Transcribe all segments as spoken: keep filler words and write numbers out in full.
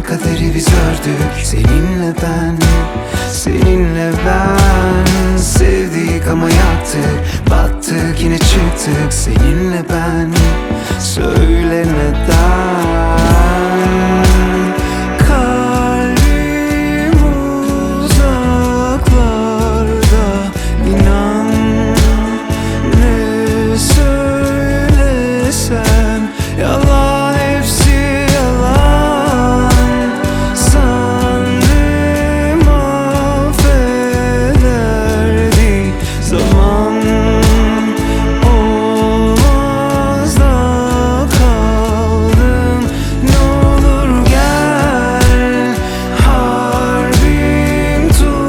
kaderi biz ördük. Seninle ben, seninle ben. Sevdik ama yaktık, battık yine çıktık. Seninle ben, söyle neden? Kalbim uzaklarda, inan ne söylesem yalan, hepsi yalan. Sandım affederdi zaman. Olmaz da kaldım, ne olur gel. Harbim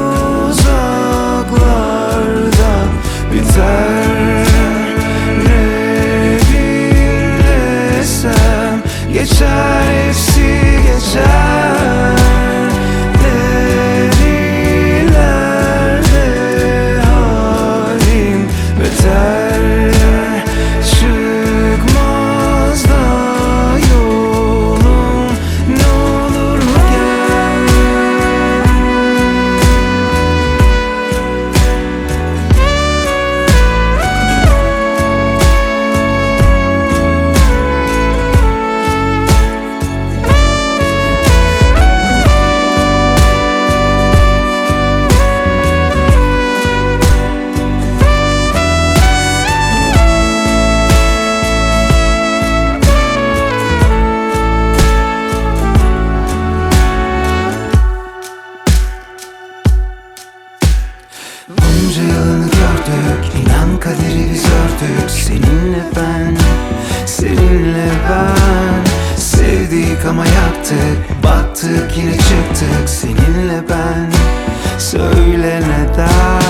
tuzaklarda biter. Ne dinlesem geçer, hepsi geçer. Derilerde halim beter. Çıkmaz da yolum, ne olur gel. Bunca yılını gördük, inan kaderi biz ördük. Seninle ben, seninle ben. Sevdik ama yaktık, battık yine çıktık. Seninle ben, söyle neden?